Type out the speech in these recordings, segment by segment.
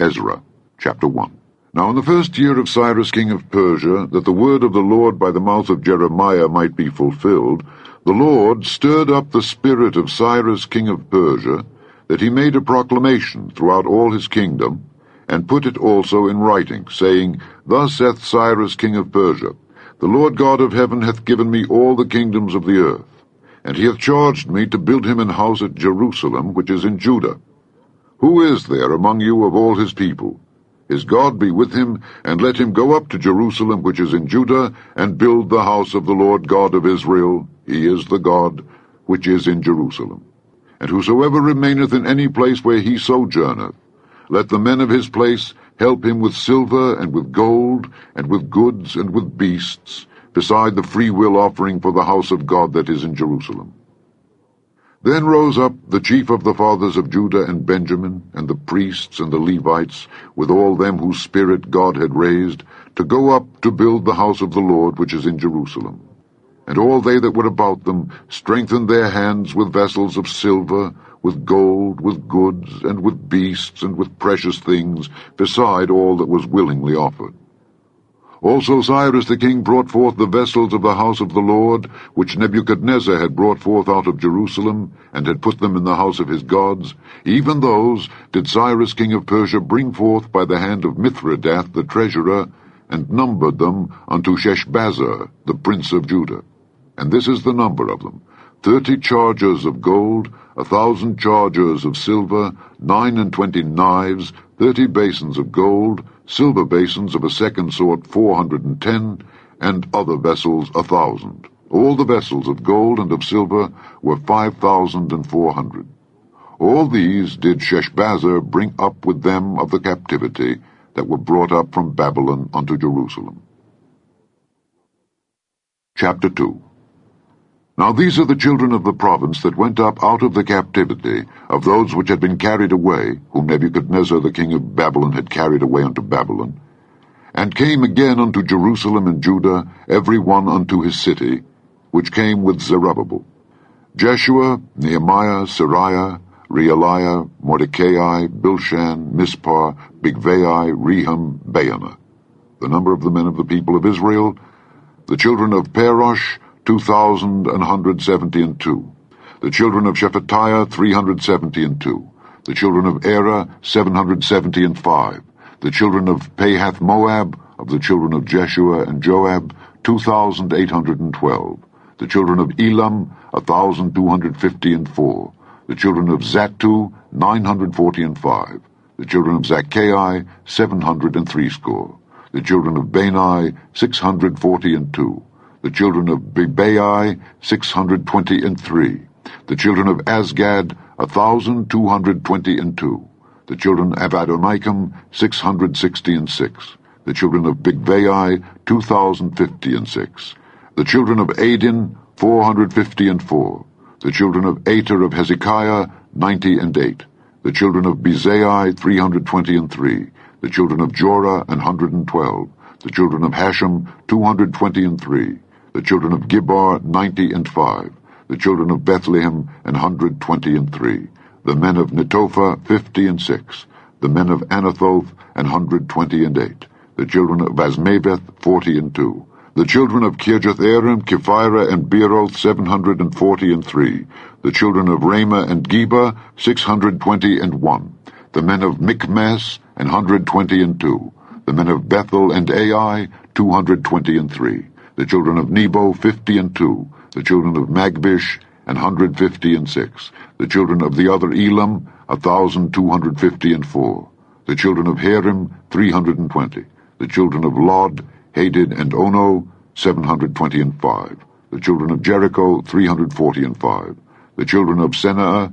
Ezra, chapter 1. Now in the first year of Cyrus king of Persia, that the word of the Lord by the mouth of Jeremiah might be fulfilled, the Lord stirred up the spirit of Cyrus king of Persia, that he made a proclamation throughout all his kingdom, and put it also in writing, saying, Thus saith Cyrus king of Persia, The Lord God of heaven hath given me all the kingdoms of the earth, and he hath charged me to build him an house at Jerusalem, which is in Judah. Who is there among you of all his people? His God be with him, and let him go up to Jerusalem, which is in Judah, and build the house of the Lord God of Israel. He is the God which is in Jerusalem. And whosoever remaineth in any place where he sojourneth, let the men of his place help him with silver, and with gold, and with goods, and with beasts, beside the freewill offering for the house of God that is in Jerusalem. Then rose up the chief of the fathers of Judah and Benjamin, and the priests and the Levites, with all them whose spirit God had raised, to go up to build the house of the Lord which is in Jerusalem. And all they that were about them strengthened their hands with vessels of silver, with gold, with goods, and with beasts, and with precious things, beside all that was willingly offered. Also Cyrus the king brought forth the vessels of the house of the Lord, which Nebuchadnezzar had brought forth out of Jerusalem, and had put them in the house of his gods. Even those did Cyrus king of Persia bring forth by the hand of Mithredath the treasurer, and numbered them unto Sheshbazzar, the prince of Judah. And this is the number of them: 30 chargers of gold, 1,000 chargers of silver, 29 knives, 30 basins of gold, silver basins of a second sort 410, and other vessels 1,000. All the vessels of gold and of silver were 5,400. All these did Sheshbazzar bring up with them of the captivity that were brought up from Babylon unto Jerusalem. Chapter 2. Now these are the children of the province that went up out of the captivity of those which had been carried away, whom Nebuchadnezzar the king of Babylon had carried away unto Babylon, and came again unto Jerusalem and Judah, every one unto his city, which came with Zerubbabel: Jeshua, Nehemiah, Sariah, Realiah, Mordecai, Bilshan, Mispar, Bigvai, Rehum, Baanah. The number of the men of the people of Israel, the children of Parosh, 2,172. The children of Shephatiah, 372. The children of Era, 775. The children of Pahath Moab, of the children of Jeshua and Joab, 2,812. The children of Elam, 1,254. The children of Zattu, 945. The children of Zacchaei, 703 score. The children of Bani, 642. The children of Bebai, 623. The children of Asgad, 1,222. The children of Adonikam, 666. The children of Bigvai, 2,056. The children of Adin, 454. The children of Ater of Hezekiah, 98. The children of Bezai, 323. The children of Jorah, 112. The children of Hashem, 223. The children of Gibbar, 95. The children of Bethlehem, 123. The men of Netophah, 56. The men of Anathoth, 128. The children of Azmaveth, 42. The children of Kirjath-Arim, Kephirah, and Beeroth, 743. The children of Ramah and Geba, 621. The men of Michmas, 122. The men of Bethel and Ai, 223. The children of Nebo, 52. The children of Magbish, 156. The children of the other Elam, 1,254. The children of Harim, 320. The children of Lod, Hadid, and Ono, 725. The children of Jericho, 345. The children of Senaa,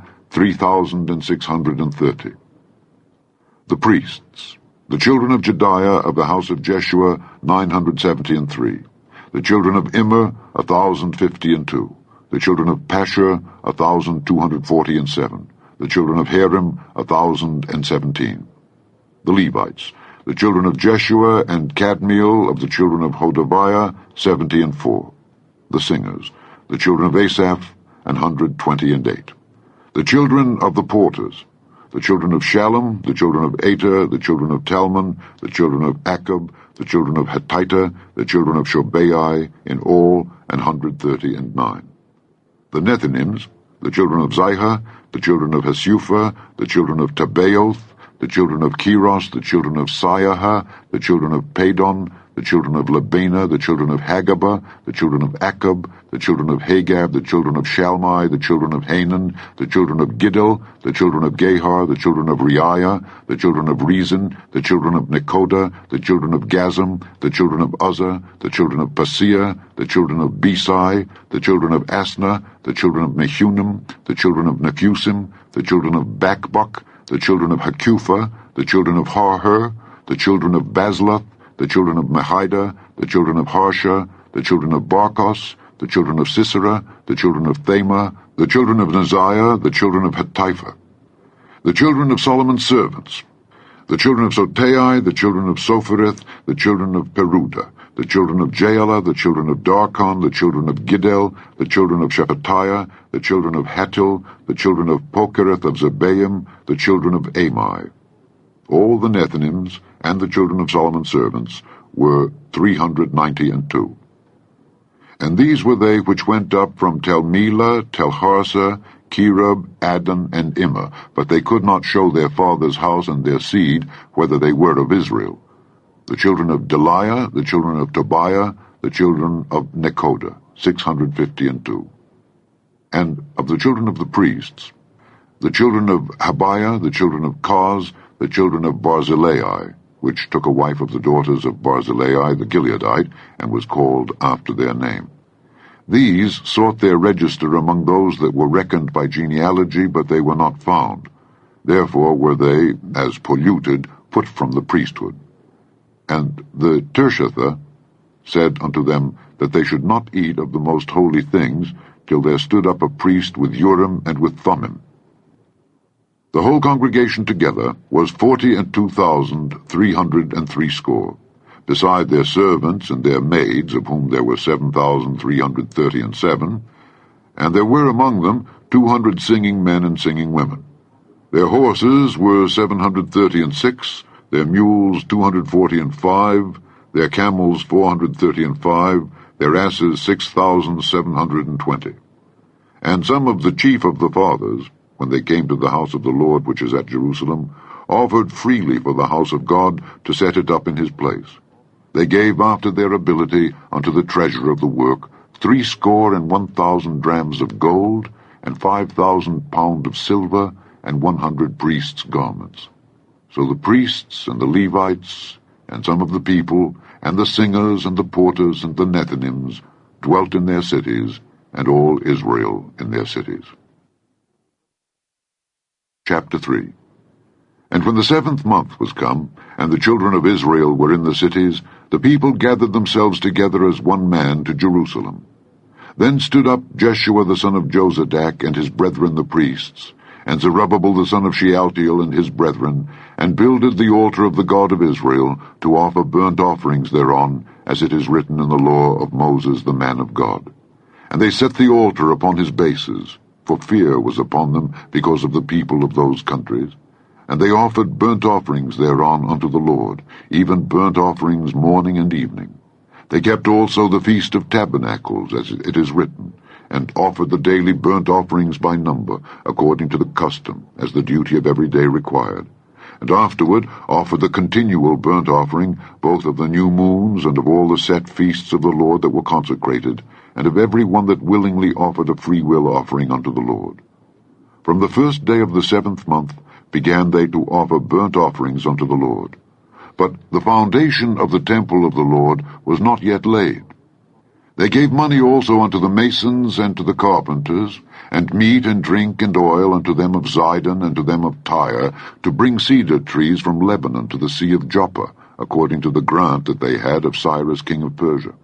3,630. The priests. The children of Jediah of the house of Jeshua, 973. The children of Immer, 1,052. The children of Pashur, 1,247. The children of Harim, 1,017. The Levites. The children of Jeshua and Kadmiel of the children of Hodaviah, 74. The singers. The children of Asaph, 128. The children of the porters. the children of Shallum, the children of Ater, the children of Talmon, the children of Akab, the children of Hatita, the children of Shobai, in all 139. The Nethinims, the children of Zihah, the children of Hasupha, the children of Tabaoth, the children of Keros, the children of Siaha, the children of Padon, the children of Labana, the children of Hagabah, the children of Akab, the children of Hagab, the children of Shalmai, the children of Hanan, the children of Giddel, the children of Gahar, the children of Reiah, the children of Rezin, the children of Nekoda, the children of Gazam, the children of Uzzah, the children of Paseah, the children of Besai, the children of Asna, the children of Mehunim, the children of Nephusim, the children of Bakbuk, the children of Hakupha, the children of Harher, the children of Bazluth, the children of Mahida, the children of Harsha, the children of Barkos, the children of Sisera, the children of Thema, the children of Neziah, the children of Hatipha, the children of Solomon's servants, the children of Sotai, the children of Sophereth, the children of Peruda, the children of Jaala, the children of Darkon, the children of Giddel, the children of Shephatiah, the children of Hatil, the children of Pokereth of Zebaim, the children of Amai. All the Nethinims and the children of Solomon's servants were 392. And these were they which went up from Tel-Melah, Tel-Harsa, Kerub, Addan, and Immer, but they could not show their father's house and their seed, whether they were of Israel. The children of Deliah, the children of Tobiah, the children of Nekoda, 652. And of the children of the priests, the children of Habiah, the children of Koz, the children of Barzillai, which took a wife of the daughters of Barzillai the Gileadite, and was called after their name. These sought their register among those that were reckoned by genealogy, but they were not found. Therefore were they, as polluted, put from the priesthood. And the Tirshatha said unto them that they should not eat of the most holy things, till there stood up a priest with Urim and with Thummim. The whole congregation together was 42,360, beside their servants and their maids, of whom there were 7,337, and there were among them 200 singing men and singing women. Their horses were 736, their mules 245, their camels 435, their asses 6,720. And some of the chief of the fathers, when they came to the house of the Lord which is at Jerusalem, offered freely for the house of God to set it up in his place. They gave after their ability unto the treasure of the work 61,000 drams of gold, and 5,000 pound of silver, and 100 priests' garments. So the priests and the Levites, and some of the people, and the singers and the porters and the Nethinims dwelt in their cities, and all Israel in their cities. Chapter 3. And when the 7th month was come, and the children of Israel were in the cities, the people gathered themselves together as one man to Jerusalem. Then stood up Jeshua the son of Jozadak and his brethren the priests, and Zerubbabel the son of Shealtiel and his brethren, and builded the altar of the God of Israel, to offer burnt offerings thereon, as it is written in the law of Moses the man of God. And they set the altar upon his bases, for fear was upon them because of the people of those countries. And they offered burnt offerings thereon unto the Lord, even burnt offerings morning and evening. They kept also the Feast of Tabernacles, as it is written, and offered the daily burnt offerings by number, according to the custom, as the duty of every day required. And afterward offered the continual burnt offering, both of the new moons and of all the set feasts of the Lord that were consecrated, and of every one that willingly offered a freewill offering unto the Lord. From the first day of the 7th month began they to offer burnt offerings unto the Lord. But the foundation of the temple of the Lord was not yet laid. They gave money also unto the masons and to the carpenters, and meat and drink and oil unto them of Zidon and to them of Tyre, to bring cedar trees from Lebanon to the sea of Joppa, according to the grant that they had of Cyrus king of Persia.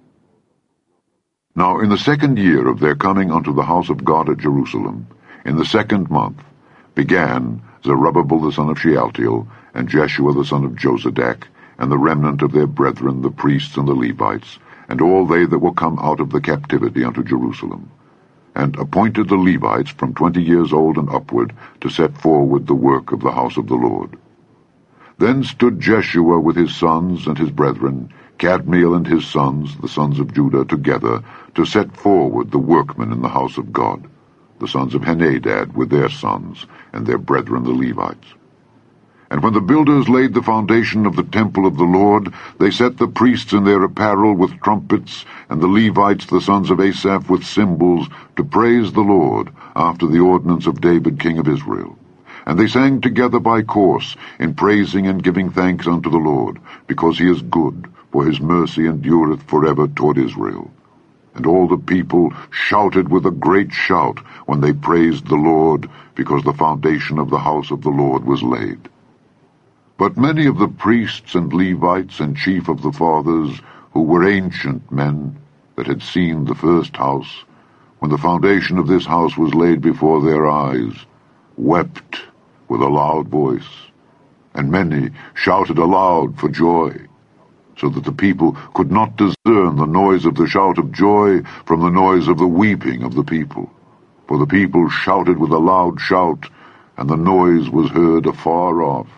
Now in the 2nd year of their coming unto the house of God at Jerusalem, in the 2nd month, began Zerubbabel the son of Shealtiel, and Jeshua the son of Jozadak, and the remnant of their brethren, the priests and the Levites, and all they that were come out of the captivity unto Jerusalem. and appointed the Levites from 20 years old and upward to set forward the work of the house of the Lord. Then stood Jeshua with his sons and his brethren, Kadmiel and his sons, the sons of Judah, together to set forward the workmen in the house of God, the sons of Henadad with their sons, and their brethren the Levites. And when the builders laid the foundation of the temple of the Lord, they set the priests in their apparel with trumpets, and the Levites, the sons of Asaph, with cymbals, to praise the Lord, after the ordinance of David king of Israel. And they sang together by course, in praising and giving thanks unto the Lord, because he is good, for his mercy endureth forever toward Israel. And all the people shouted with a great shout when they praised the Lord, because the foundation of the house of the Lord was laid. But many of the priests and Levites and chief of the fathers, who were ancient men that had seen the first house, when the foundation of this house was laid before their eyes, wept with a loud voice, and many shouted aloud for joy, so that the people could not discern the noise of the shout of joy from the noise of the weeping of the people. For the people shouted with a loud shout, and the noise was heard afar off.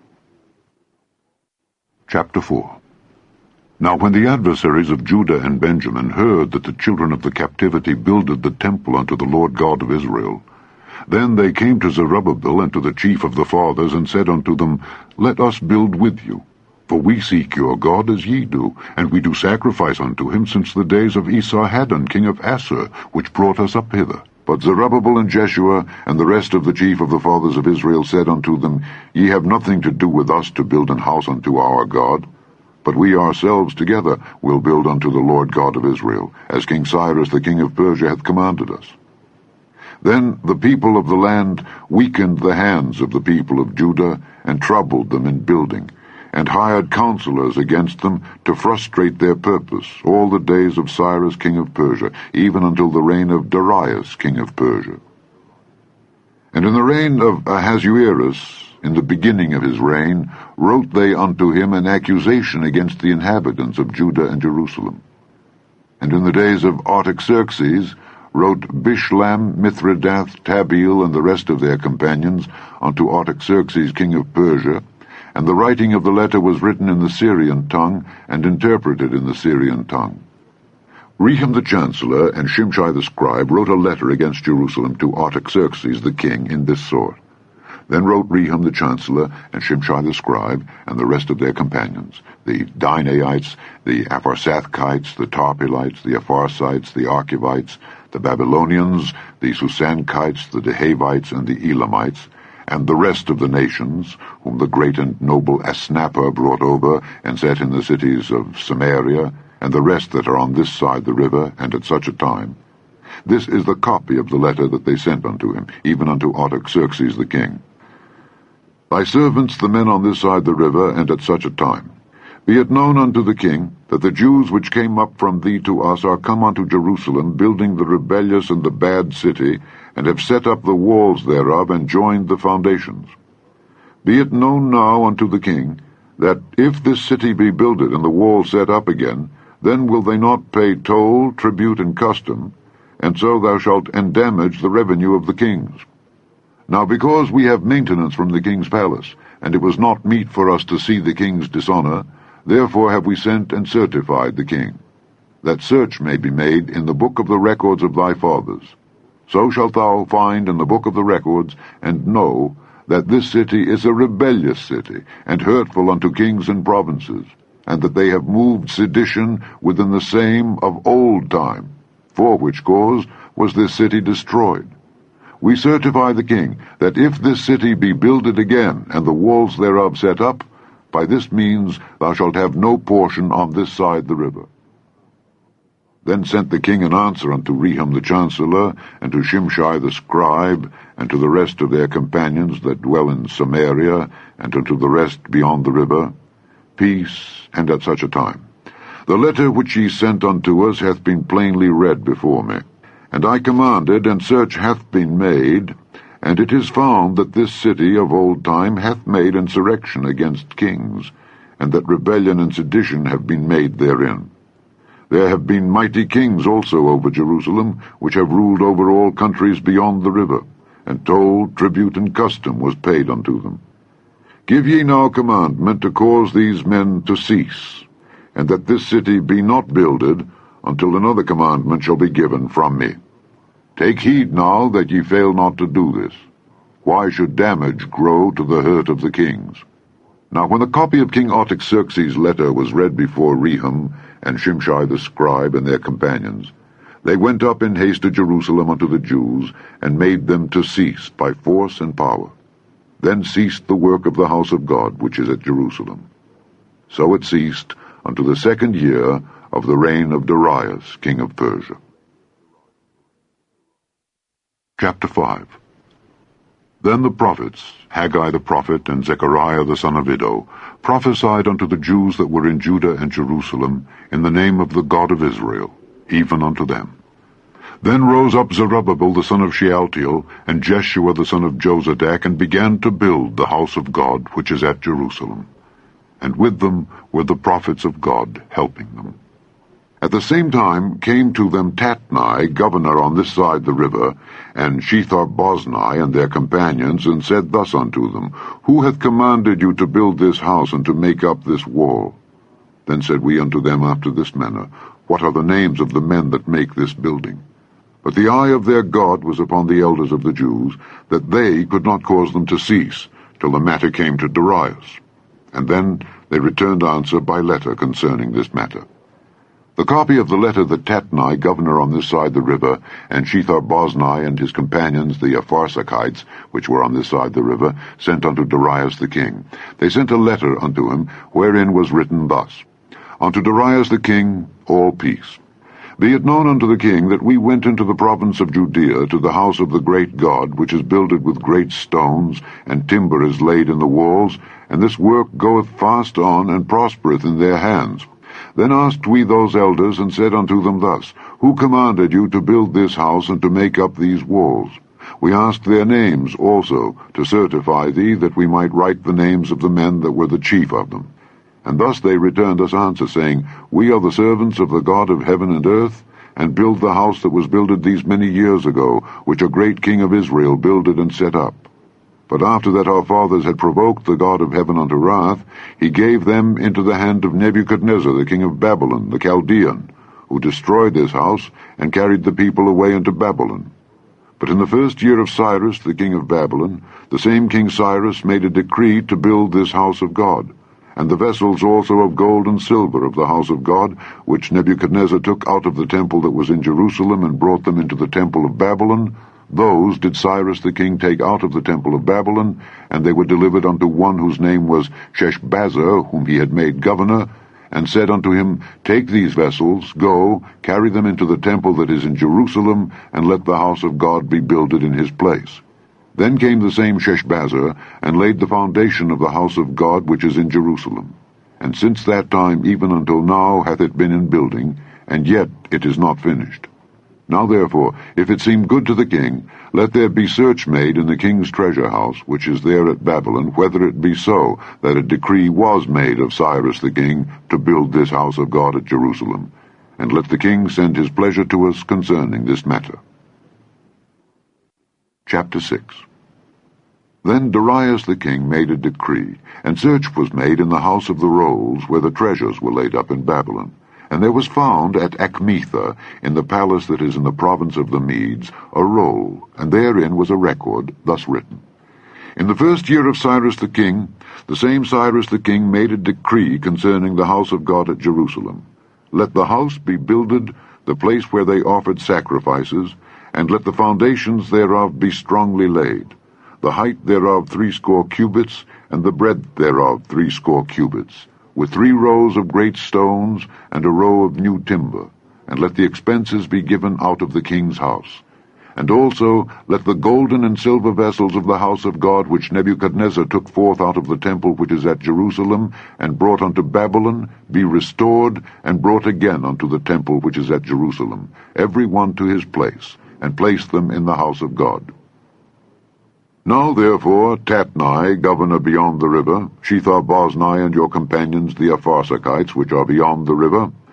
Chapter 4. Now when the adversaries of Judah and Benjamin heard that the children of the captivity builded the temple unto the Lord God of Israel, then they came to Zerubbabel and to the chief of the fathers, and said unto them, Let us build with you. For we seek your God as ye do, and we do sacrifice unto him since the days of Esarhaddon king of Assur, which brought us up hither. But Zerubbabel and Jeshua and the rest of the chief of the fathers of Israel said unto them, Ye have nothing to do with us to build an house unto our God, but we ourselves together will build unto the Lord God of Israel, as King Cyrus the king of Persia hath commanded us. Then the people of the land weakened the hands of the people of Judah, and troubled them in building, and hired counselors against them to frustrate their purpose all the days of Cyrus king of Persia, even until the reign of Darius king of Persia. And in the reign of Ahasuerus, in the beginning of his reign, wrote they unto him an accusation against the inhabitants of Judah and Jerusalem. And in the days of Artaxerxes wrote Bishlam, Mithridath, Tabeel, and the rest of their companions unto Artaxerxes king of Persia, and the writing of the letter was written in the Syrian tongue, and interpreted in the Syrian tongue. Rehum the chancellor and Shimshai the scribe wrote a letter against Jerusalem to Artaxerxes the king in this sort. Then wrote Rehum the chancellor and Shimshai the scribe and the rest of their companions, the Dinaites, the Apharsathites, the Tarpelites, the Apharsites, the Archivites, the Babylonians, the Susankites, the Dehavites, and the Elamites, and the rest of the nations, whom the great and noble Asnapper brought over, and set in the cities of Samaria, and the rest that are on this side the river, and at such a time. This is the copy of the letter that they sent unto him, even unto Artaxerxes the king. Thy servants, the men on this side the river, and at such a time. Be it known unto the king, that the Jews which came up from thee to us are come unto Jerusalem, building the rebellious and the bad city, and have set up the walls thereof, and joined the foundations. Be it known now unto the king, that if this city be builded, and the walls set up again, then will they not pay toll, tribute, and custom, and so thou shalt endamage the revenue of the kings. Now because we have maintenance from the king's palace, and it was not meet for us to see the king's dishonor, therefore have we sent and certified the king, that search may be made in the book of the records of thy fathers. So shalt thou find in the book of the records, and know that this city is a rebellious city, and hurtful unto kings and provinces, and that they have moved sedition within the same of old time, for which cause was this city destroyed. We certify the king, that if this city be builded again, and the walls thereof set up, by this means thou shalt have no portion on this side the river. Then sent the king an answer unto Rehum the chancellor, and to Shimshai the scribe, and to the rest of their companions that dwell in Samaria, and unto the rest beyond the river, Peace, and at such a time. The letter which ye sent unto us hath been plainly read before me. And I commanded, and search hath been made, and it is found that this city of old time hath made insurrection against kings, and that rebellion and sedition have been made therein. There have been mighty kings also over Jerusalem, which have ruled over all countries beyond the river, and toll, tribute, and custom was paid unto them. Give ye now commandment to cause these men to cease, and that this city be not builded, until another commandment shall be given from me. Take heed now that ye fail not to do this. Why should damage grow to the hurt of the kings? Now when the copy of King Artaxerxes' letter was read before Rehum and Shimshai the scribe and their companions, they went up in haste to Jerusalem unto the Jews, and made them to cease by force and power. Then ceased the work of the house of God, which is at Jerusalem. So it ceased unto the 2nd year of the reign of Darius, king of Persia. Chapter 5. Then the prophets, Haggai the prophet and Zechariah the son of Iddo, prophesied unto the Jews that were in Judah and Jerusalem in the name of the God of Israel, even unto them. Then rose up Zerubbabel the son of Shealtiel, and Jeshua the son of Jozadak, and began to build the house of God which is at Jerusalem. And with them were the prophets of God helping them. At the same time came to them Tatnai, governor on this side the river, and Shethar-boznai and their companions, and said thus unto them, Who hath commanded you to build this house, and to make up this wall? Then said we unto them after this manner, What are the names of the men that make this building? But the eye of their God was upon the elders of the Jews, that they could not cause them to cease, till the matter came to Darius. And then they returned answer by letter concerning this matter. The copy of the letter that Tatnai, governor on this side the river, and Shethar-boznai and his companions, the Apharsachites, which were on this side the river, sent unto Darius the king. They sent a letter unto him, wherein was written thus, Unto Darius the king, all peace. Be it known unto the king that we went into the province of Judea to the house of the great God, which is builded with great stones, and timber is laid in the walls, and this work goeth fast on, and prospereth in their hands. Then asked we those elders, and said unto them thus, Who commanded you to build this house, and to make up these walls? We asked their names also, to certify thee, that we might write the names of the men that were the chief of them. And thus they returned us answer, saying, We are the servants of the God of heaven and earth, and build the house that was builded these many years ago, which a great king of Israel builded and set up. But after that our fathers had provoked the God of heaven unto wrath, he gave them into the hand of Nebuchadnezzar the king of Babylon, the Chaldean, who destroyed this house, and carried the people away into Babylon. But in the 1st year of Cyrus the king of Babylon, the same King Cyrus made a decree to build this house of God, and the vessels also of gold and silver of the house of God, which Nebuchadnezzar took out of the temple that was in Jerusalem, and brought them into the temple of Babylon, those did Cyrus the king take out of the temple of Babylon, and they were delivered unto one whose name was Sheshbazzar, whom he had made governor, and said unto him, Take these vessels, go, carry them into the temple that is in Jerusalem, and let the house of God be builded in his place. Then came the same Sheshbazzar, and laid the foundation of the house of God which is in Jerusalem. And since that time even until now hath it been in building, and yet it is not finished. Now therefore, if it seem good to the king, let there be search made in the king's treasure house, which is there at Babylon, whether it be so, that a decree was made of Cyrus the king to build this house of God at Jerusalem. And let the king send his pleasure to us concerning this matter. Chapter 6. Then Darius the king made a decree, and search was made in the house of the rolls, where the treasures were laid up in Babylon. And there was found at Achmetha, in the palace that is in the province of the Medes, a roll, and therein was a record, thus written. In the 1st year of Cyrus the king, the same Cyrus the king made a decree concerning the house of God at Jerusalem. Let the house be builded, the place where they offered sacrifices, and let the foundations thereof be strongly laid. The height thereof 80 cubits, and the breadth thereof 80 cubits, with 3 rows of great stones, and a row of new timber, and let the expenses be given out of the king's house. And also let the golden and silver vessels of the house of God, which Nebuchadnezzar took forth out of the temple which is at Jerusalem, and brought unto Babylon, be restored, and brought again unto the temple which is at Jerusalem, every one to his place, and place them in the house of God. Now therefore Tatnai, governor beyond the river, Shethar-boznai and your companions the Apharsachites, which are beyond the river,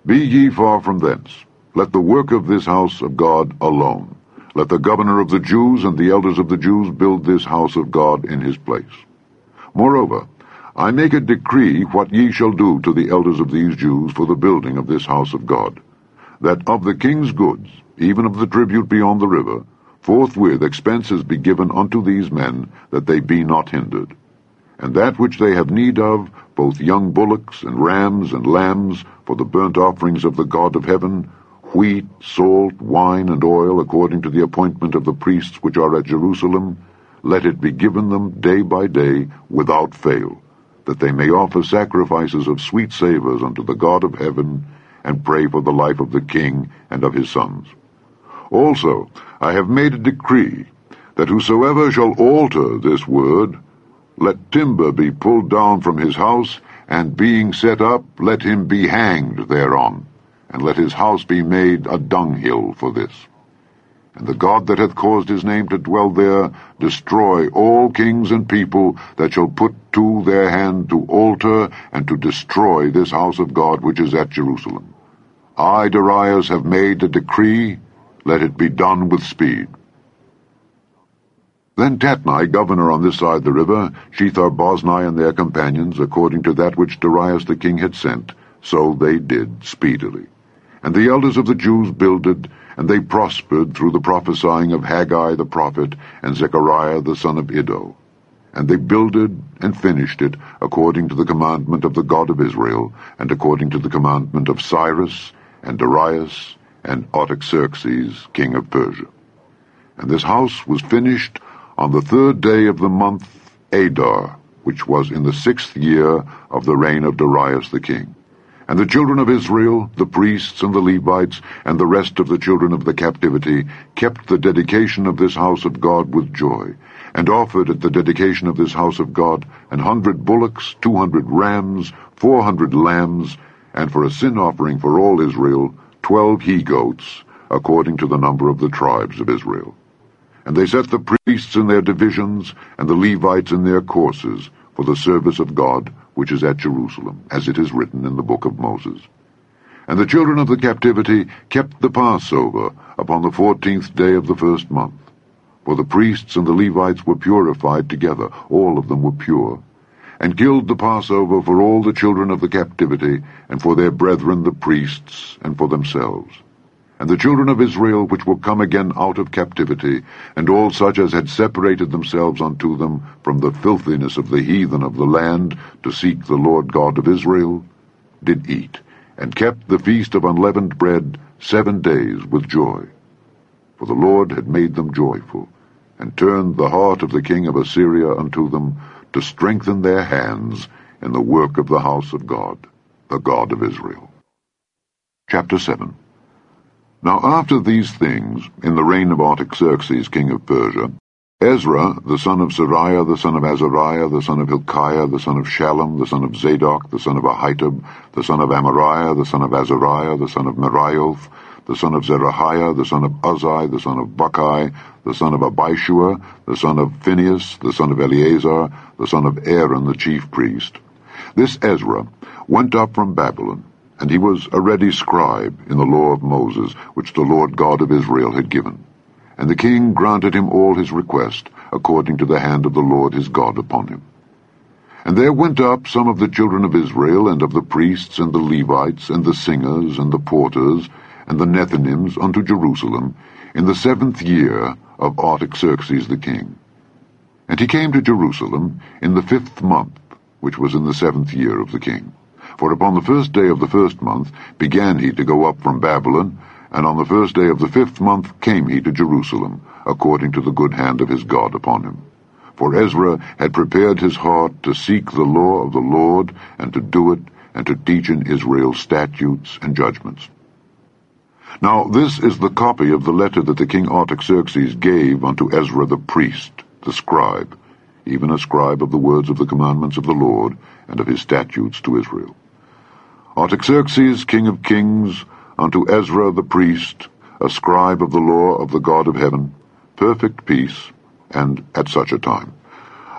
Be ye far from thence. Let the work of this house of God alone. Let the governor of the Jews and the elders of the Jews build this house of God in his place. Moreover, I make a decree what ye shall do to the elders of these Jews for the building of this house of God, that of the king's goods, even of the tribute beyond the river, forthwith expenses be given unto these men, that they be not hindered. And that which they have need of, both young bullocks and rams and lambs, for the burnt offerings of the God of heaven, wheat, salt, wine, and oil, according to the appointment of the priests which are at Jerusalem, let it be given them day by day without fail, that they may offer sacrifices of sweet savours unto the God of heaven, and pray for the life of the king and of his sons. Also I have made a decree, that whosoever shall alter this word, let timber be pulled down from his house, and being set up, let him be hanged thereon, and let his house be made a dunghill for this. And the God that hath caused his name to dwell there destroy all kings and people that shall put to their hand to alter and to destroy this house of God which is at Jerusalem. I, Darius, have made a decree, let it be done with speed. Then Tatnai, governor on this side the river, Shethar-boznai and their companions, according to that which Darius the king had sent, so they did speedily. And the elders of the Jews builded, and they prospered through the prophesying of Haggai the prophet and Zechariah the son of Iddo. And they builded and finished it according to the commandment of the God of Israel, and according to the commandment of Cyrus and Darius and Artaxerxes king of Persia. And this house was finished on the 3rd day of the month Adar, which was in the 6th year of the reign of Darius the king. And the children of Israel, the priests and the Levites, and the rest of the children of the captivity, kept the dedication of this house of God with joy, and offered at the dedication of this house of God 100 bullocks, 200 rams, 400 lambs, and for a sin offering for all Israel 12 he-goats, according to the number of the tribes of Israel. And they set the priests in their divisions, and the Levites in their courses, for the service of God, which is at Jerusalem, as it is written in the book of Moses. And the children of the captivity kept the Passover upon the 14th day of the 1st month. For the priests and the Levites were purified together, all of them were pure, and killed the Passover for all the children of the captivity, and for their brethren the priests, and for themselves. And the children of Israel which were come again out of captivity, and all such as had separated themselves unto them from the filthiness of the heathen of the land, to seek the Lord God of Israel, did eat, and kept the feast of unleavened bread 7 days with joy. For the Lord had made them joyful, and turned the heart of the king of Assyria unto them, to strengthen their hands in the work of the house of God, the God of Israel. Chapter 7. Now after these things, in the reign of Artaxerxes king of Persia, Ezra, the son of Seraiah, the son of Azariah, the son of Hilkiah, the son of Shallum, the son of Zadok, the son of Ahitub, the son of Amariah, the son of Azariah, the son of Meraioth, the son of Zerahiah, the son of Uzzi, the son of Buckai, the son of Abishua, the son of Phinehas, the son of Eleazar, the son of Aaron the chief priest. This Ezra went up from Babylon, and he was a ready scribe in the law of Moses, which the Lord God of Israel had given. And the king granted him all his request, according to the hand of the Lord his God upon him. And there went up some of the children of Israel, and of the priests, and the Levites, and the singers, and the porters, and the Nethinims unto Jerusalem, in the 7th year of Artaxerxes the king. And he came to Jerusalem in the 5th month, which was in the 7th year of the king. For upon the 1st day of the 1st month began he to go up from Babylon, and on the 1st day of the 5th month came he to Jerusalem, according to the good hand of his God upon him. For Ezra had prepared his heart to seek the law of the Lord, and to do it, and to teach in Israel statutes and judgments. Now this is the copy of the letter that the king Artaxerxes gave unto Ezra the priest, the scribe, even a scribe of the words of the commandments of the Lord, and of his statutes to Israel. Artaxerxes, king of kings, unto Ezra the priest, a scribe of the law of the God of heaven, perfect peace, and at such a time.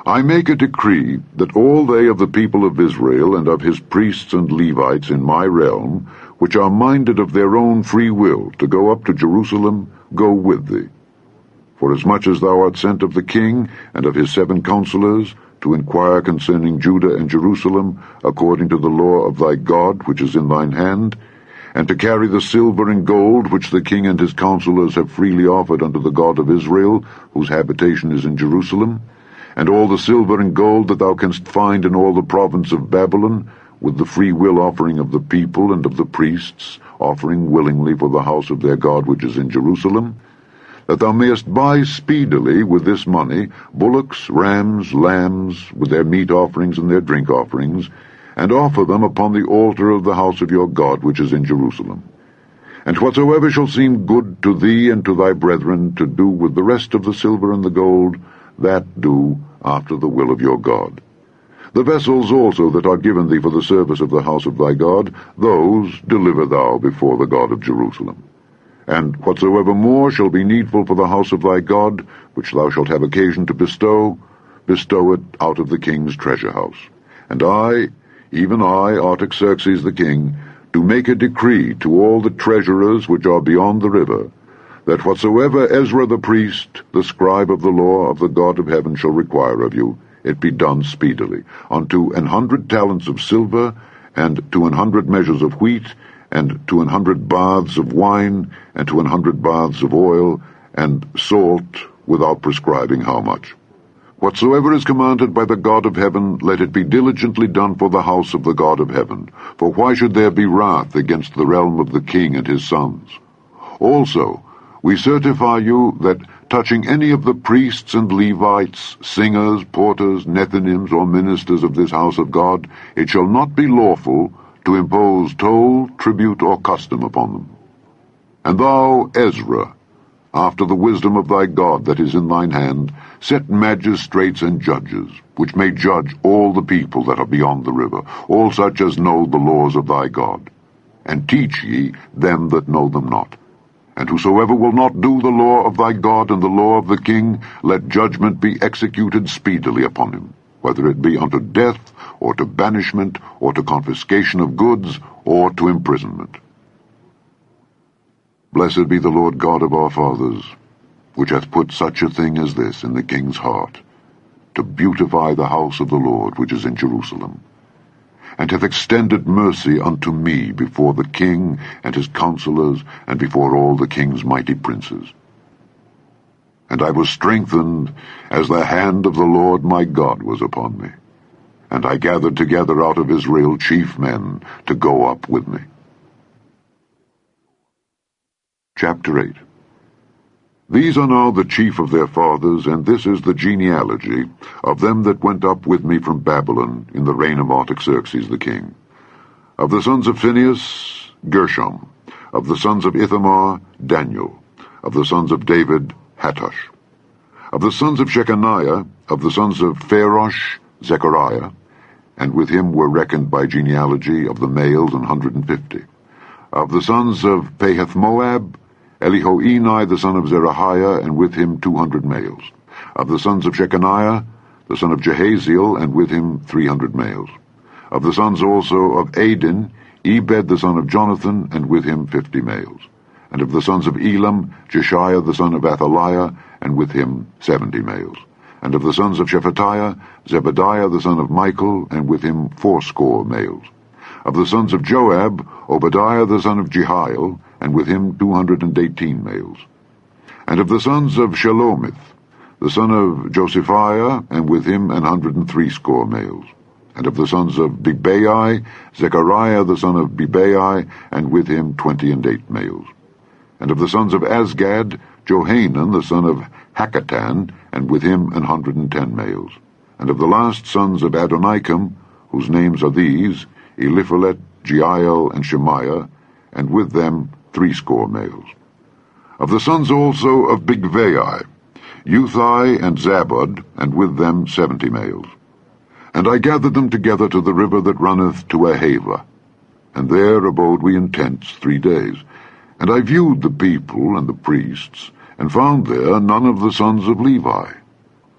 I make a decree that all they of the people of Israel and of his priests and Levites in my realm, which are minded of their own free will to go up to Jerusalem, go with thee. Forasmuch as thou art sent of the king and of his 7 counselors, to inquire concerning Judah and Jerusalem, according to the law of thy God which is in thine hand, and to carry the silver and gold which the king and his counselors have freely offered unto the God of Israel, whose habitation is in Jerusalem, and all the silver and gold that thou canst find in all the province of Babylon, with the free will offering of the people and of the priests, offering willingly for the house of their God which is in Jerusalem, that thou mayest buy speedily with this money bullocks, rams, lambs, with their meat offerings and their drink offerings, and offer them upon the altar of the house of your God which is in Jerusalem. And whatsoever shall seem good to thee and to thy brethren to do with the rest of the silver and the gold, that do after the will of your God. The vessels also that are given thee for the service of the house of thy God, those deliver thou before the God of Jerusalem. And whatsoever more shall be needful for the house of thy God, which thou shalt have occasion to bestow, bestow it out of the king's treasure house. And I, even I, Artaxerxes the king, do make a decree to all the treasurers which are beyond the river, that whatsoever Ezra the priest, the scribe of the law of the God of heaven, shall require of you, it be done speedily, unto 100 talents of silver, and to 100 measures of wheat, and to 100 baths of wine, and to 100 baths of oil, and salt, without prescribing how much. Whatsoever is commanded by the God of heaven, let it be diligently done for the house of the God of heaven. For why should there be wrath against the realm of the king and his sons? Also, we certify you that touching any of the priests and Levites, singers, porters, Nethinims, or ministers of this house of God, it shall not be lawful to impose toll, tribute, or custom upon them. And thou, Ezra, after the wisdom of thy God that is in thine hand, set magistrates and judges, which may judge all the people that are beyond the river, all such as know the laws of thy God. And teach ye them that know them not. And whosoever will not do the law of thy God and the law of the king, let judgment be executed speedily upon him, whether it be unto death, or to banishment, or to confiscation of goods, or to imprisonment. Blessed be the Lord God of our fathers, which hath put such a thing as this in the king's heart, to beautify the house of the Lord which is in Jerusalem, and hath extended mercy unto me before the king and his counselors, and before all the king's mighty princes. And I was strengthened as the hand of the Lord my God was upon me, and I gathered together out of Israel chief men to go up with me. Chapter 8. These are now the chief of their fathers, and this is the genealogy of them that went up with me from Babylon in the reign of Artaxerxes the king. Of the sons of Phinehas, Gershom. Of the sons of Ithamar, Daniel. Of the sons of David, Hattush. Of the sons of Shechaniah, of the sons of Pharosh, Zechariah, and with him were reckoned by genealogy of the males 150. Of the sons of Pahath-Moab, Elihoenai the son of Zerahiah, and with him 200 males. Of the sons of Shechaniah, the son of Jehaziel, and with him 300 males. Of the sons also of Adin, Ebed the son of Jonathan, and with him 50 males. And of the sons of Elam, Jeshiah the son of Athaliah, and with him 70 males. And of the sons of Shephatiah, Zebadiah the son of Michael, and with him 80 males. Of the sons of Joab, Obadiah the son of Jehiel, and with him 218 males. And of the sons of Shelomith, the son of Josephiah, and with him 160 males. And of the sons of Bibai, Zechariah the son of Bibai, and with him 28 males. And of the sons of Azgad, Johanan the son of Hakatan, and with him 110 males. And of the last sons of Adonikam, whose names are these, Eliphalet, Jeiel, and Shemaiah, and with them 80 males. Of the sons also of Bigvai, Uthai and Zabud, and with them 70 males. And I gathered them together to the river that runneth to Ahava, and there abode we in tents 3 days. And I viewed the people and the priests, and found there none of the sons of Levi.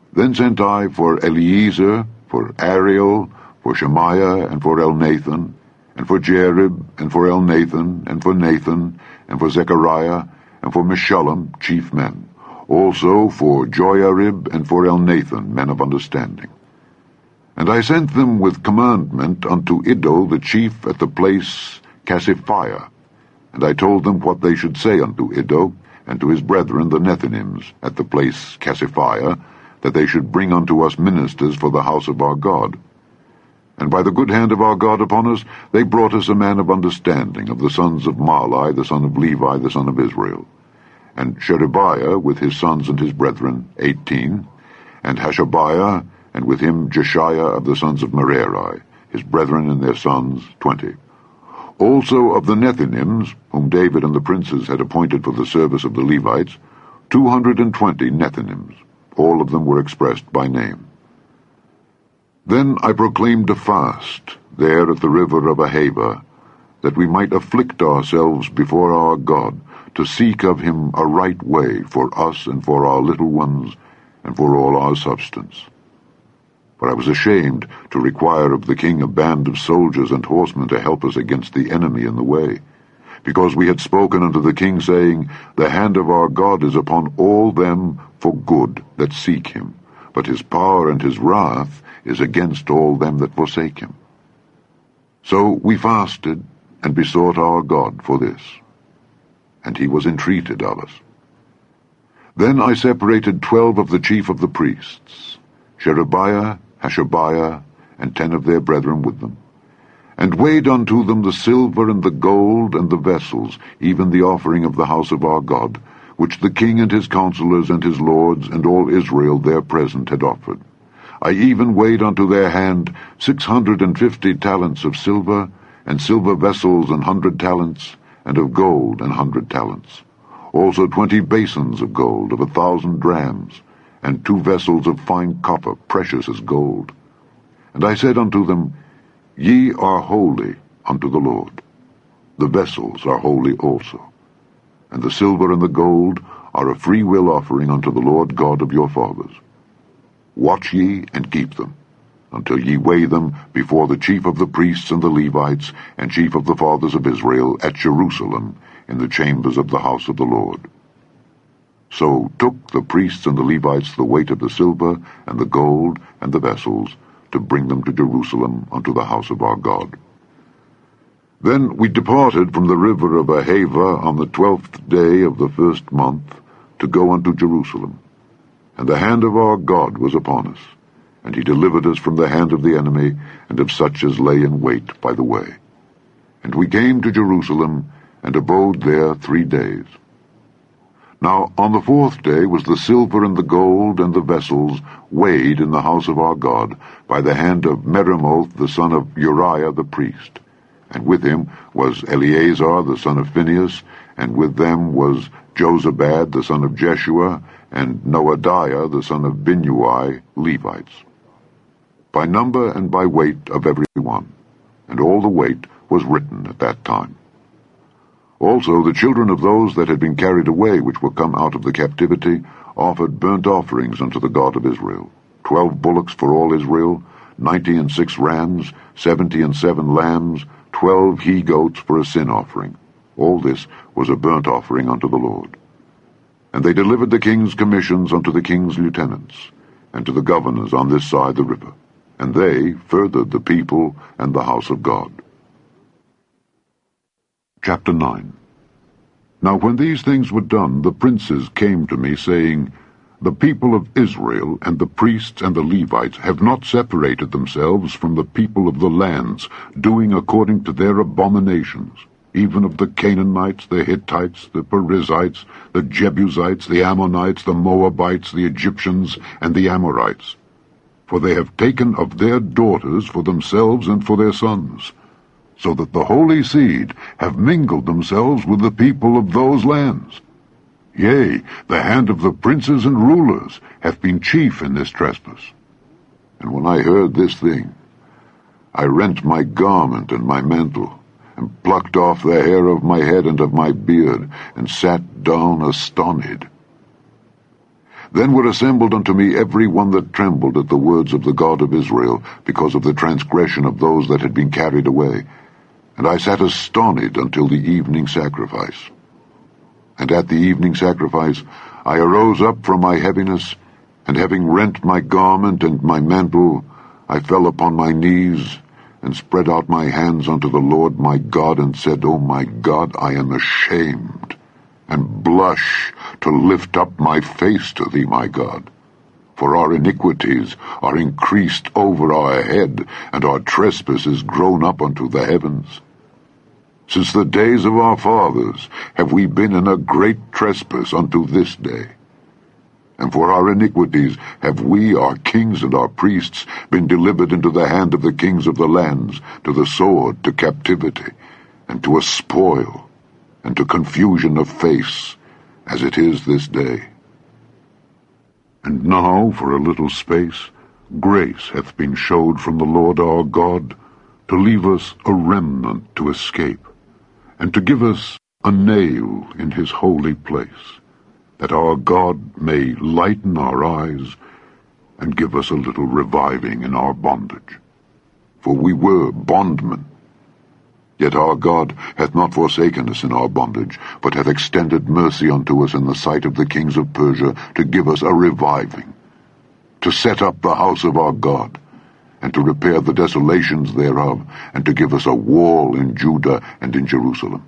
Then sent I for Eliezer, for Ariel, for Shemaiah, and for Elnathan, and for Jerib, and for Elnathan, and for Nathan, and for Zechariah, and for Meshullam, chief men, also for Joiarib, and for Elnathan, men of understanding. And I sent them with commandment unto Iddo the chief at the place Cassiphia, and I told them what they should say unto Iddo, and to his brethren the Nethinims at the place Cassiphia, that they should bring unto us ministers for the house of our God. And by the good hand of our God upon us, they brought us a man of understanding of the sons of Mahli, the son of Levi, the son of Israel, and Sherebiah with his sons and his brethren, 18, and Hashabiah, and with him Jeshiah of the sons of Merari, his brethren and their sons, 20. Also of the Nethinims, whom David and the princes had appointed for the service of the Levites, 220 Nethinims. All of them were expressed by name. Then I proclaimed a fast there at the river of Ahava, that we might afflict ourselves before our God, to seek of him a right way for us and for our little ones, and for all our substance. For I was ashamed to require of the king a band of soldiers and horsemen to help us against the enemy in the way, because we had spoken unto the king, saying, The hand of our God is upon all them for good that seek him, but his power and his wrath is against all them that forsake him. So we fasted and besought our God for this, and he was entreated of us. Then I separated 12 of the chief of the priests, Sherebiah, Hashabiah, and 10 of their brethren with them, and weighed unto them the silver and the gold and the vessels, even the offering of the house of our God, which the king and his counselors and his lords and all Israel there present had offered. I even weighed unto their hand 650 talents of silver, and silver vessels 100 talents, and of gold 100 talents. Also 20 basins of gold of 1,000 drams, and 2 vessels of fine copper, precious as gold. And I said unto them, Ye are holy unto the Lord. The vessels are holy also. And the silver and the gold are a free will offering unto the Lord God of your fathers. Watch ye and keep them, until ye weigh them before the chief of the priests and the Levites, and chief of the fathers of Israel, at Jerusalem, in the chambers of the house of the Lord. So took the priests and the Levites the weight of the silver, and the gold, and the vessels, to bring them to Jerusalem unto the house of our God. Then we departed from the river of Ahava on the 12th day of the 1st month, to go unto Jerusalem. And the hand of our God was upon us, and he delivered us from the hand of the enemy, and of such as lay in wait by the way. And we came to Jerusalem, and abode there 3 days. Now on the 4th day was the silver and the gold and the vessels weighed in the house of our God, by the hand of Meremoth the son of Uriah the priest. And with him was Eleazar the son of Phinehas, and with them was Jozabad the son of Jeshua, and Noadiah the son of Binnui, Levites, by number and by weight of every one, and all the weight was written at that time. Also the children of those that had been carried away, which were come out of the captivity, offered burnt offerings unto the God of Israel, 12 bullocks for all Israel, 96 rams, 77 lambs, 12 he-goats for a sin offering. All this was a burnt offering unto the Lord. And they delivered the king's commissions unto the king's lieutenants, and to the governors on this side the river, and they furthered the people and the house of God. Chapter 9. Now when these things were done, the princes came to me, saying, The people of Israel and the priests and the Levites have not separated themselves from the people of the lands, doing according to their abominations, even of the Canaanites, the Hittites, the Perizzites, the Jebusites, the Ammonites, the Moabites, the Egyptians, and the Amorites. For they have taken of their daughters for themselves and for their sons, so that the holy seed have mingled themselves with the people of those lands. Yea, the hand of the princes and rulers hath been chief in this trespass. And when I heard this thing, I rent my garment and my mantle, and plucked off the hair of my head and of my beard, and sat down astonied. Then were assembled unto me every one that trembled at the words of the God of Israel, because of the transgression of those that had been carried away. And I sat astonied until the evening sacrifice. And at the evening sacrifice I arose up from my heaviness, and having rent my garment and my mantle, I fell upon my knees, and spread out my hands unto the Lord my God, and said, O my God, I am ashamed, and blush to lift up my face to thee, my God. For our iniquities are increased over our head, and our trespasses grown up unto the heavens. Since the days of our fathers have we been in a great trespass unto this day. And for our iniquities have we, our kings and our priests, been delivered into the hand of the kings of the lands, to the sword, to captivity, and to a spoil, and to confusion of face, as it is this day. And now, for a little space, grace hath been showed from the Lord our God, to leave us a remnant to escape, and to give us a nail in his holy place, that our God may lighten our eyes, and give us a little reviving in our bondage. For we were bondmen. Yet our God hath not forsaken us in our bondage, but hath extended mercy unto us in the sight of the kings of Persia, to give us a reviving, to set up the house of our God, and to repair the desolations thereof, and to give us a wall in Judah and in Jerusalem.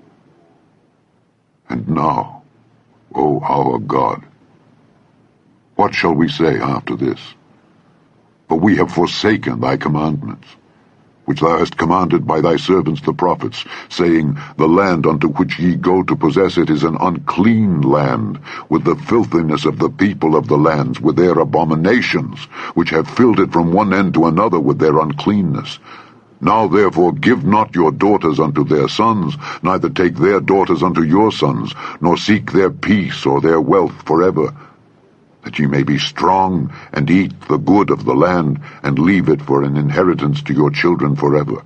And now, O our God, what shall we say after this? For we have forsaken thy commandments, which thou hast commanded by thy servants the prophets, saying, The land unto which ye go to possess it is an unclean land, with the filthiness of the people of the lands, with their abominations, which have filled it from one end to another with their uncleanness. Now therefore give not your daughters unto their sons, neither take their daughters unto your sons, nor seek their peace or their wealth forever, that ye may be strong, and eat the good of the land, and leave it for an inheritance to your children forever.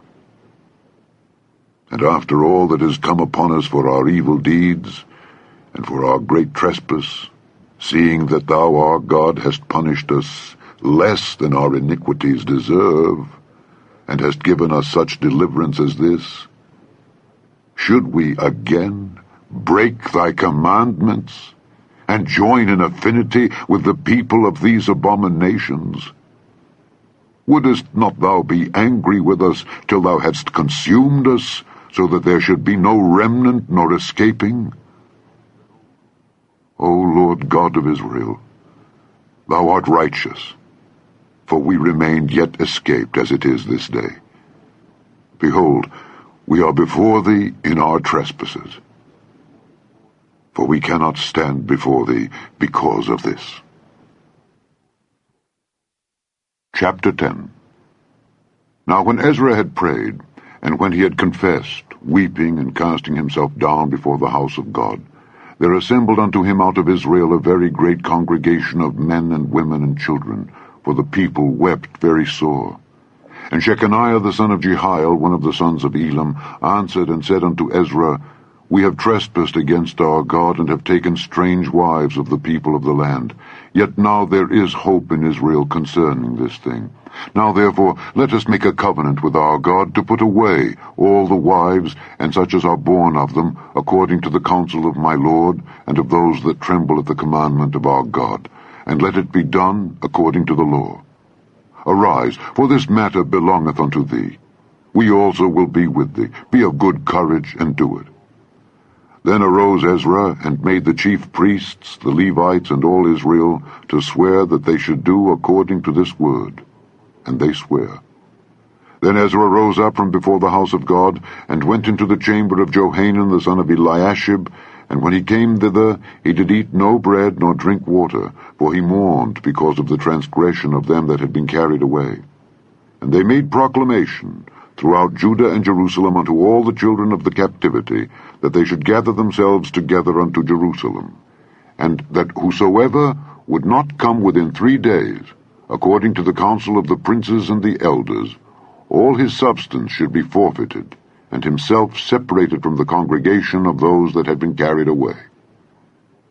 And after all that is come upon us for our evil deeds, and for our great trespass, seeing that thou, our God, hast punished us less than our iniquities deserve, and hast given us such deliverance as this, should we again break thy commandments, and join in affinity with the people of these abominations? Wouldest not thou be angry with us till thou hadst consumed us, so that there should be no remnant nor escaping? O Lord God of Israel, thou art righteous, for we remained yet escaped as it is this day. Behold, we are before thee in our trespasses, for we cannot stand before thee because of this. Chapter 10. Now when Ezra had prayed, and when he had confessed, weeping and casting himself down before the house of God, there assembled unto him out of Israel a very great congregation of men and women and children, for the people wept very sore. And Shechaniah the son of Jehiel, one of the sons of Elam, answered and said unto Ezra, We have trespassed against our God, and have taken strange wives of the people of the land. Yet now there is hope in Israel concerning this thing. Now therefore let us make a covenant with our God, to put away all the wives, and such as are born of them, according to the counsel of my Lord, and of those that tremble at the commandment of our God. And let it be done according to the law. Arise, for this matter belongeth unto thee. We also will be with thee. Be of good courage, and do it. Then arose Ezra, and made the chief priests, the Levites, and all Israel, to swear that they should do according to this word. And they sware. Then Ezra rose up from before the house of God, and went into the chamber of Johanan the son of Eliashib, and when he came thither, he did eat no bread nor drink water, for he mourned because of the transgression of them that had been carried away. And they made proclamation throughout Judah and Jerusalem unto all the children of the captivity, that they should gather themselves together unto Jerusalem, and that whosoever would not come within 3 days, according to the counsel of the princes and the elders, all his substance should be forfeited, and himself separated from the congregation of those that had been carried away.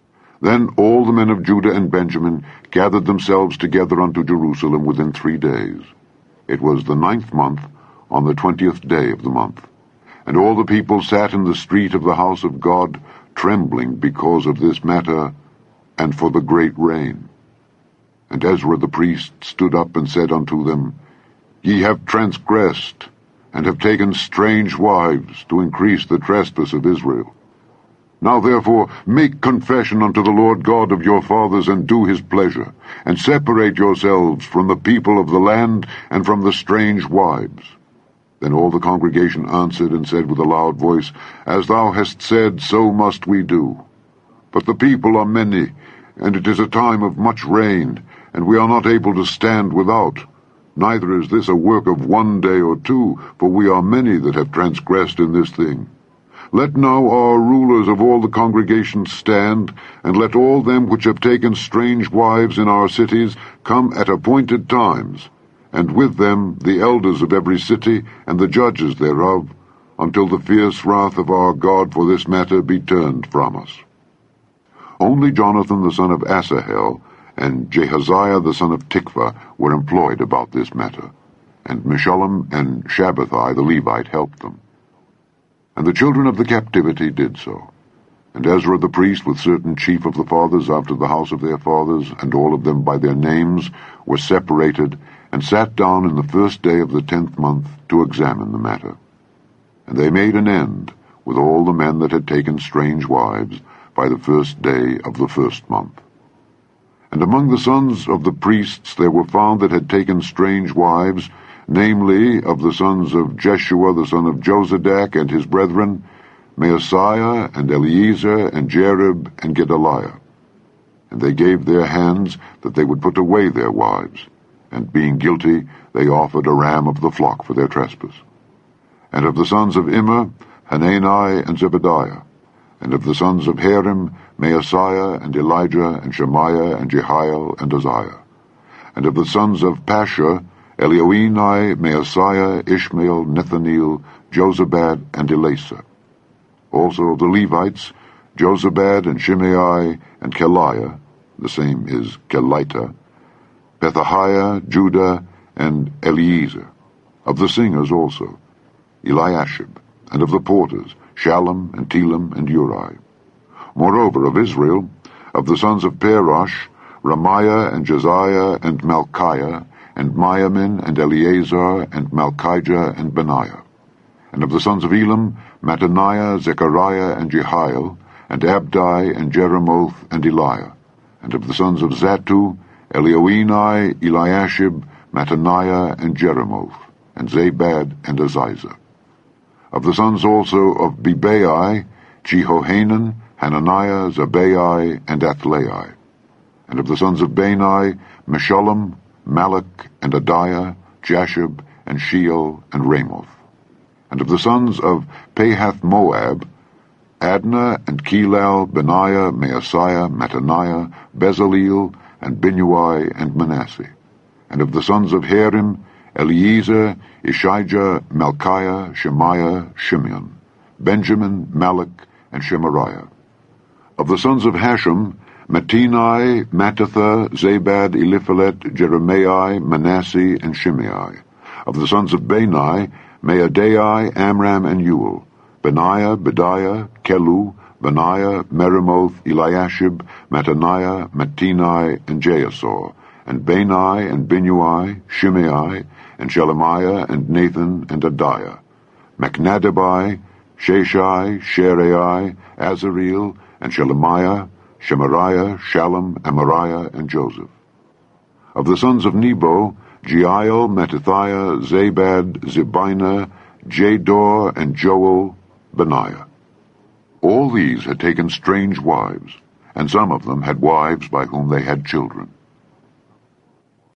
Then all the men of Judah and Benjamin gathered themselves together unto Jerusalem within 3 days. It was the 9th month, on the 20th day of the month. And all the people sat in the street of the house of God, trembling because of this matter, and for the great rain. And Ezra the priest stood up and said unto them, Ye have transgressed, and have taken strange wives, to increase the trespass of Israel. Now therefore make confession unto the Lord God of your fathers, and do his pleasure, and separate yourselves from the people of the land, and from the strange wives. Then all the congregation answered and said with a loud voice, As thou hast said, so must we do. But the people are many, and it is a time of much rain, and we are not able to stand without. Neither is this a work of 1 day or 2, for we are many that have transgressed in this thing. Let now our rulers of all the congregation stand, and let all them which have taken strange wives in our cities come at appointed times, and with them the elders of every city, and the judges thereof, until the fierce wrath of our God for this matter be turned from us. Only Jonathan the son of Asahel, and Jehaziah the son of Tikvah were employed about this matter, and Meshullam and Shabbathai the Levite helped them. And the children of the captivity did so. And Ezra the priest, with certain chief of the fathers after the house of their fathers, and all of them by their names, were separated, and sat down in the 1st day of the 10th month to examine the matter. And they made an end with all the men that had taken strange wives by the 1st day of the 1st month. And among the sons of the priests there were found that had taken strange wives, namely, of the sons of Jeshua the son of Jozadak and his brethren, Maaseiah and Eliezer and Jerib and Gedaliah. And they gave their hands that they would put away their wives, and being guilty, they offered a ram of the flock for their trespass. And of the sons of Immer, Hanani and Zebediah. And of the sons of Harim, Maaseiah and Elijah and Shemaiah and Jehiel and Uzziah. And of the sons of Pashur, Elioenai, Maaseiah, Ishmael, Nethaneel, Jozabad, and Elasa. Also of the Levites, Jozabad and Shimei and Keliah, the same is Kelita, Pethahiah, Judah, and Eliezer. Of the singers also, Eliashib, and of the porters, Shallum and Telem and Uri. Moreover, of Israel, of the sons of Perosh, Ramiah and Josiah and Malchiah, and Miamin and Eleazar and Malchijah and Benaiah. And of the sons of Elam, Mattaniah, Zechariah and Jehiel, and Abdi and Jeremoth and Eliah. And of the sons of Zattu, Elioenai, Eliashib, Mattaniah and Jeremoth, and Zabad and Aziza. Of the sons also of Bebai, Jehohanan, Hananiah, Zabai, and Athlai. And of the sons of Bani, Meshullam, Malach, and Adiah, Jashub, and Sheol, and Ramoth. And of the sons of Pahath-Moab, Adnah, and Kelal, Benaiah, Maaseiah, Mattaniah, Bezaleel, and Binnui, and Manasseh. And of the sons of Harim, Eliezer, Ishijah, Malchiah, Shemaiah, Shimeon, Benjamin, Malach, and Shemariah. Of the sons of Hashem, Mattini, Mattatha, Zabad, Eliphalet, Jeremiah, Manasseh, and Shimei. Of the sons of Bani, Maadai, Amram, and Uel, Benaiah, Bediah, Kelu, Benaiah, Meremoth, Eliashib, Mattaniah, Mattini, and Jaasor, and Bani, and Binnui, Shimei, and Shelemiah, and Nathan, and Adiah, Machnadabai, Sheshai, Sherai, Azareel, and Shelemiah, Shemariah, Shallum, Amariah, and Joseph. Of the sons of Nebo, Jeiel, Mattithiah, Zabad, Zebina, Jador, and Joel, Benaiah. All these had taken strange wives, and some of them had wives by whom they had children.